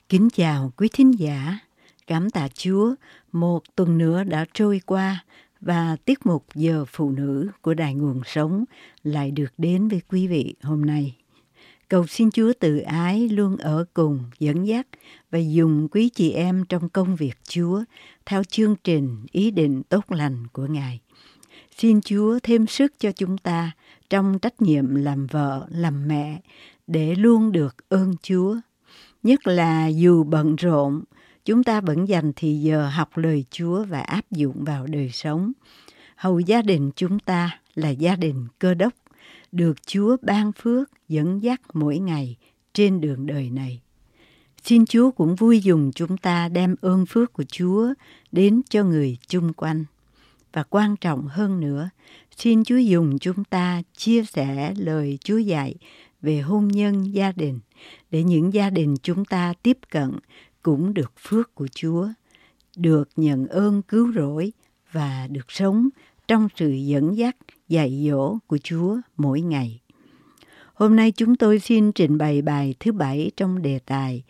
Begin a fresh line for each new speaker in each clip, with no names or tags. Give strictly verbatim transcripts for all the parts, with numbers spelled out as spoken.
Kính chào quý thính giả, cảm tạ Chúa, một tuần nữa đã trôi qua và tiết mục Giờ Phụ Nữ của Đài Nguồn Sống lại được đến với quý vị hôm nay. Cầu xin Chúa từ ái luôn ở cùng, dẫn dắt và dùng quý chị em trong công việc Chúa theo chương trình ý định tốt lành của Ngài. Xin Chúa thêm sức cho chúng ta trong trách nhiệm làm vợ, làm mẹ để luôn được ơn Chúa. Nhất là dù bận rộn, chúng ta vẫn dành thì giờ học lời Chúa và áp dụng vào đời sống. Hầu gia đình chúng ta là gia đình Cơ Đốc, được Chúa ban phước dẫn dắt mỗi ngày trên đường đời này. Xin Chúa cũng vui dùng chúng ta đem ơn phước của Chúa đến cho người chung quanh. Và quan trọng hơn nữa, xin Chúa dùng chúng ta chia sẻ lời Chúa dạy về hôn nhân gia đình, để những gia đình chúng ta tiếp cận cũng được phước của Chúa, được nhận ơn cứu rỗi và được sống trong sự dẫn dắt, dạy dỗ của Chúa mỗi ngày. Hôm nay chúng tôi xin trình bày bài thứ bảy trong đề tài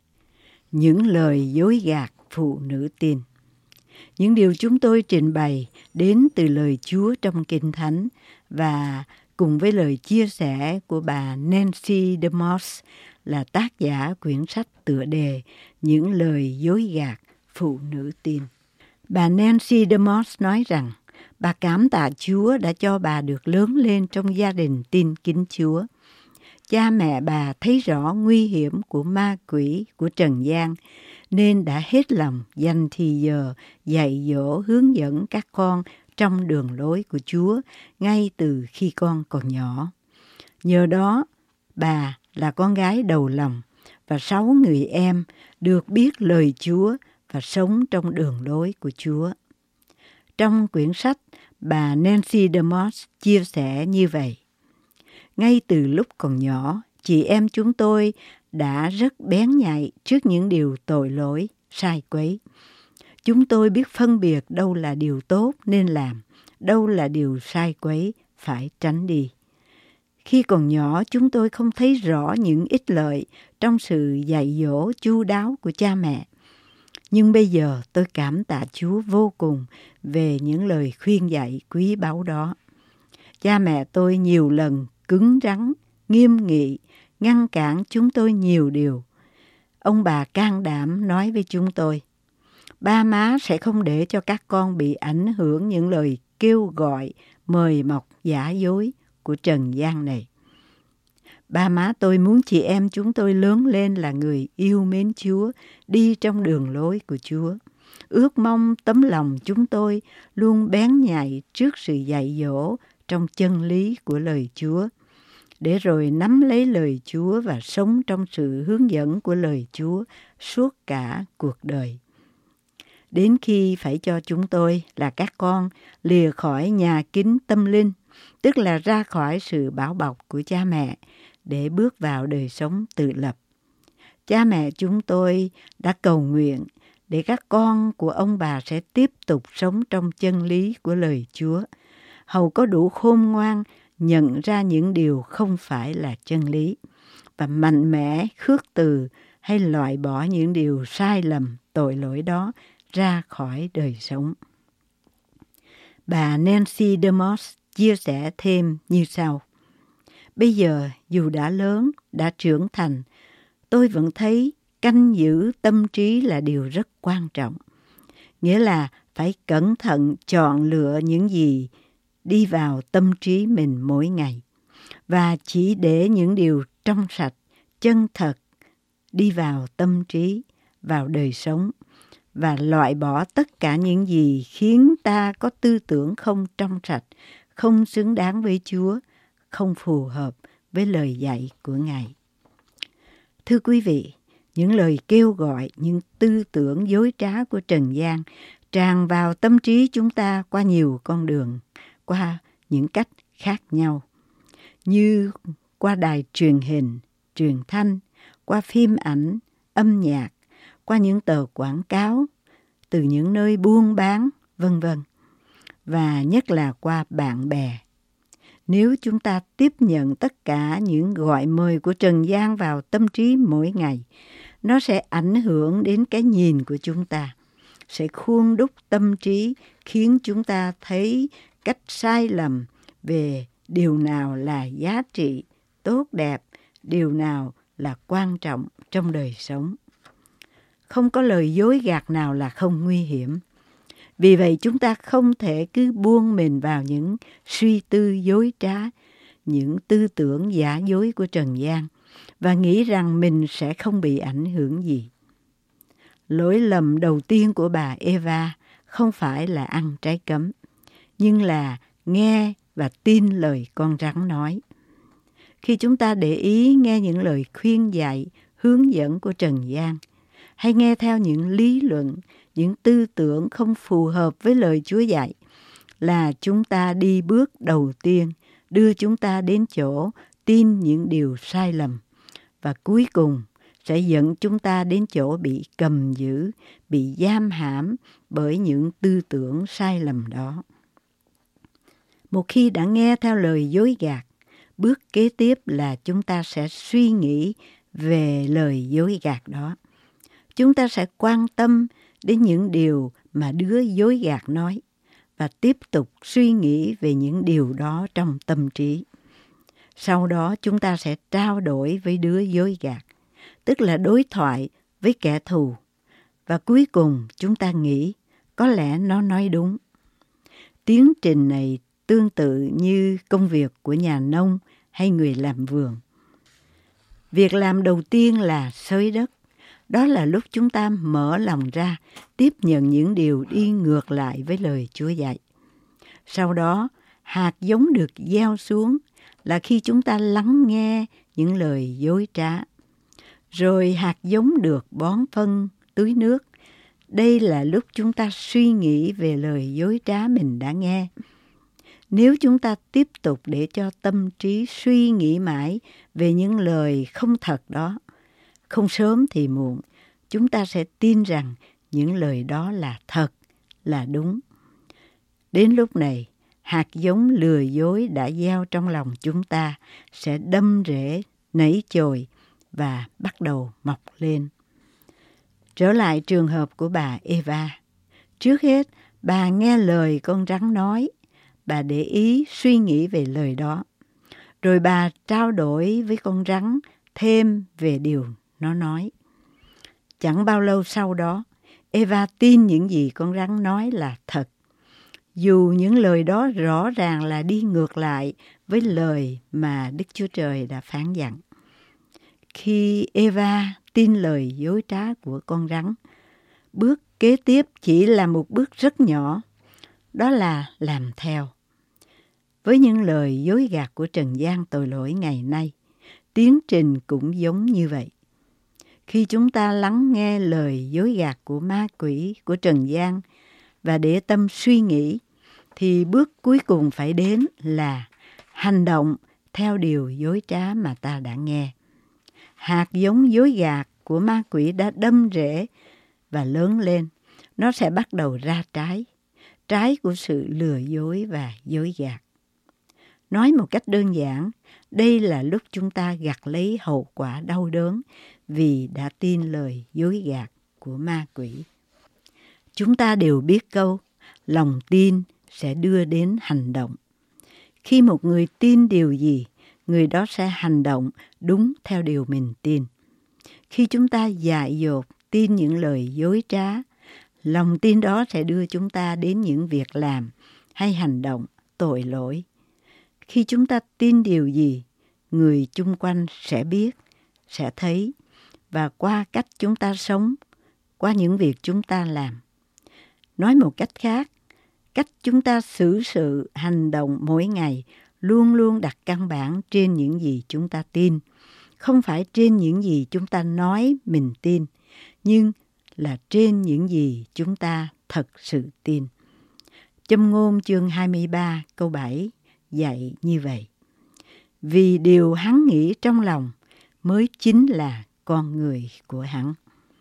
Những lời dối gạt phụ nữ tin. Những điều chúng tôi trình bày đến từ lời Chúa trong Kinh Thánh và cùng với lời chia sẻ của bà Nancy DeMoss là tác giả quyển sách tựa đề Những lời dối gạt phụ nữ tin. Bà Nancy DeMoss nói rằng bà cảm tạ Chúa đã cho bà được lớn lên trong gia đình tin kính Chúa. Cha mẹ bà thấy rõ nguy hiểm của ma quỷ của trần gian nên đã hết lòng dành thì giờ dạy dỗ hướng dẫn các con trong đường lối của Chúa ngay từ khi con còn nhỏ. Nhờ đó, bà là con gái đầu lòng và sáu người em được biết lời Chúa và sống trong đường lối của Chúa. Trong quyển sách, bà Nancy DeMoss chia sẻ như vậy. Ngay từ lúc còn nhỏ, chị em chúng tôi đã rất bén nhạy trước những điều tội lỗi, sai quấy. Chúng tôi biết phân biệt đâu là điều tốt nên làm, đâu là điều sai quấy phải tránh đi. Khi còn nhỏ, chúng tôi không thấy rõ những ích lợi trong sự dạy dỗ chu đáo của cha mẹ. Nhưng bây giờ tôi cảm tạ Chúa vô cùng về những lời khuyên dạy quý báu đó. Cha mẹ tôi nhiều lần cứng rắn, nghiêm nghị, ngăn cản chúng tôi nhiều điều. Ông bà can đảm nói với chúng tôi, ba má sẽ không để cho các con bị ảnh hưởng những lời kêu gọi, mời mọc giả dối của trần gian này. Ba má tôi muốn chị em chúng tôi lớn lên là người yêu mến Chúa, đi trong đường lối của Chúa. Ước mong tấm lòng chúng tôi luôn bén nhạy trước sự dạy dỗ trong chân lý của lời Chúa, để rồi nắm lấy lời Chúa và sống trong sự hướng dẫn của lời Chúa suốt cả cuộc đời. Đến khi phải cho chúng tôi là các con lìa khỏi nhà kính tâm linh, tức là ra khỏi sự bảo bọc của cha mẹ, để bước vào đời sống tự lập. Cha mẹ chúng tôi đã cầu nguyện để các con của ông bà sẽ tiếp tục sống trong chân lý của lời Chúa, hầu có đủ khôn ngoan nhận ra những điều không phải là chân lý và mạnh mẽ khước từ hay loại bỏ những điều sai lầm, tội lỗi đó ra khỏi đời sống. Bà Nancy DeMoss chia sẻ thêm như sau. Bây giờ dù đã lớn, đã trưởng thành, tôi vẫn thấy canh giữ tâm trí là điều rất quan trọng. Nghĩa là phải cẩn thận chọn lựa những gì đi vào tâm trí mình mỗi ngày. Và chỉ để những điều trong sạch, chân thật đi vào tâm trí, vào đời sống. Và loại bỏ tất cả những gì khiến ta có tư tưởng không trong sạch, không xứng đáng với Chúa, không phù hợp với lời dạy của Ngài. Thưa quý vị, những lời kêu gọi, những tư tưởng dối trá của trần gian tràn vào tâm trí chúng ta qua nhiều con đường, qua những cách khác nhau, như qua đài truyền hình, truyền thanh, qua phim ảnh, âm nhạc, qua những tờ quảng cáo, từ những nơi buôn bán, vân vân, và nhất là qua bạn bè. Nếu chúng ta tiếp nhận tất cả những gọi mời của trần gian vào tâm trí mỗi ngày, Nó sẽ ảnh hưởng đến cái nhìn của chúng ta, sẽ khuôn đúc tâm trí, khiến chúng ta thấy cách sai lầm về điều nào là giá trị, tốt đẹp, điều nào là quan trọng trong đời sống. Không có lời dối gạt nào là không nguy hiểm. Vì vậy chúng ta không thể cứ buông mình vào những suy tư dối trá, những tư tưởng giả dối của trần gian và nghĩ rằng mình sẽ không bị ảnh hưởng gì. Lỗi lầm đầu tiên của bà Eva không phải là ăn trái cấm, nhưng là nghe và tin lời con rắn nói. Khi chúng ta để ý nghe những lời khuyên dạy, hướng dẫn của trần gian, hay nghe theo những lý luận, những tư tưởng không phù hợp với lời Chúa dạy, là chúng ta đi bước đầu tiên đưa chúng ta đến chỗ tin những điều sai lầm, và cuối cùng sẽ dẫn chúng ta đến chỗ bị cầm giữ, bị giam hãm bởi những tư tưởng sai lầm đó. Một khi đã nghe theo lời dối gạt, bước kế tiếp là chúng ta sẽ suy nghĩ về lời dối gạt đó. Chúng ta sẽ quan tâm đến những điều mà đứa dối gạt nói và tiếp tục suy nghĩ về những điều đó trong tâm trí. Sau đó chúng ta sẽ trao đổi với đứa dối gạt, tức là đối thoại với kẻ thù. Và cuối cùng chúng ta nghĩ có lẽ nó nói đúng. Tiến trình này tương tự như công việc của nhà nông hay người làm vườn. Việc làm đầu tiên là xới đất. Đó là lúc chúng ta mở lòng ra, tiếp nhận những điều đi ngược lại với lời Chúa dạy. Sau đó, hạt giống được gieo xuống là khi chúng ta lắng nghe những lời dối trá. Rồi hạt giống được bón phân, tưới nước. Đây là lúc chúng ta suy nghĩ về lời dối trá mình đã nghe. Nếu chúng ta tiếp tục để cho tâm trí suy nghĩ mãi về những lời không thật đó, không sớm thì muộn, chúng ta sẽ tin rằng những lời đó là thật, là đúng. Đến lúc này, hạt giống lừa dối đã gieo trong lòng chúng ta sẽ đâm rễ, nảy chồi và bắt đầu mọc lên. Trở lại trường hợp của bà Eva. Trước hết, bà nghe lời con rắn nói. Bà để ý suy nghĩ về lời đó. Rồi bà trao đổi với con rắn thêm về điều nó nói. Chẳng bao lâu sau đó, Eva tin những gì con rắn nói là thật. Dù những lời đó rõ ràng là đi ngược lại với lời mà Đức Chúa Trời đã phán dặn. Khi Eva tin lời dối trá của con rắn, bước kế tiếp chỉ là một bước rất nhỏ, đó là làm theo. Với những lời dối gạt của trần gian tội lỗi ngày nay, tiến trình cũng giống như vậy. Khi chúng ta lắng nghe lời dối gạt của ma quỷ, của trần gian và để tâm suy nghĩ, thì bước cuối cùng phải đến là hành động theo điều dối trá mà ta đã nghe. Hạt giống dối gạt của ma quỷ đã đâm rễ và lớn lên. Nó sẽ bắt đầu ra trái, trái của sự lừa dối và dối gạt. Nói một cách đơn giản, đây là lúc chúng ta gặt lấy hậu quả đau đớn vì đã tin lời dối gạt của ma quỷ. Chúng ta đều biết câu, lòng tin sẽ đưa đến hành động. Khi một người tin điều gì, người đó sẽ hành động đúng theo điều mình tin. Khi chúng ta dại dột tin những lời dối trá, lòng tin đó sẽ đưa chúng ta đến những việc làm hay hành động tội lỗi. Khi chúng ta tin điều gì, người chung quanh sẽ biết, sẽ thấy, và qua cách chúng ta sống, qua những việc chúng ta làm. Nói một cách khác, cách chúng ta xử sự, hành động mỗi ngày luôn luôn đặt căn bản trên những gì chúng ta tin. Không phải trên những gì chúng ta nói mình tin, nhưng là trên những gì chúng ta thật sự tin. Châm ngôn chương hai mươi ba câu bảy dạy như vậy. Vì điều hắn nghĩ trong lòng mới chính là con người của hắn.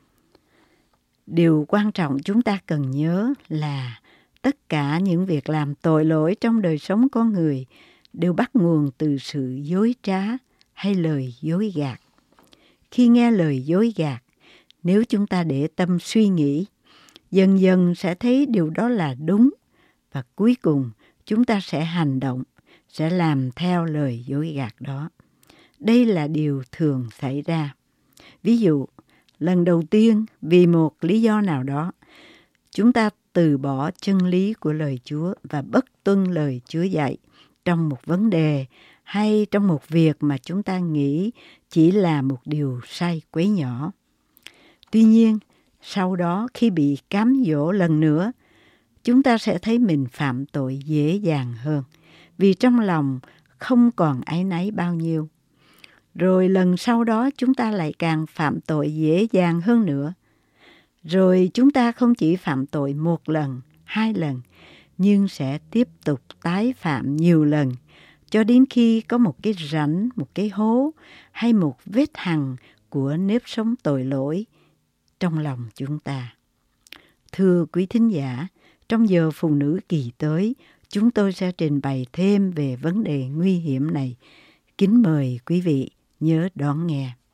Điều quan trọng chúng ta cần nhớ là tất cả những việc làm tội lỗi trong đời sống con người đều bắt nguồn từ sự dối trá hay lời dối gạt. Khi nghe lời dối gạt, Nếu chúng ta để tâm suy nghĩ, dần dần sẽ thấy điều đó là đúng, và cuối cùng chúng ta sẽ hành động, sẽ làm theo lời dối gạt đó. Đây là điều thường xảy ra. Ví dụ, lần đầu tiên vì một lý do nào đó, chúng ta từ bỏ chân lý của lời Chúa và bất tuân lời Chúa dạy trong một vấn đề hay trong một việc mà chúng ta nghĩ chỉ là một điều sai quấy nhỏ. Tuy nhiên, sau đó khi bị cám dỗ lần nữa, chúng ta sẽ thấy mình phạm tội dễ dàng hơn, vì trong lòng không còn áy náy bao nhiêu. Rồi lần sau đó chúng ta lại càng phạm tội dễ dàng hơn nữa. Rồi chúng ta không chỉ phạm tội một lần, hai lần, nhưng sẽ tiếp tục tái phạm nhiều lần, cho đến khi có một cái rãnh, một cái hố hay một vết hằn của nếp sống tội lỗi trong lòng chúng ta. Thưa quý thính giả, trong giờ phụ nữ kỳ tới, chúng tôi sẽ trình bày thêm về vấn đề nguy hiểm này. Kính mời quý vị nhớ đón nghe.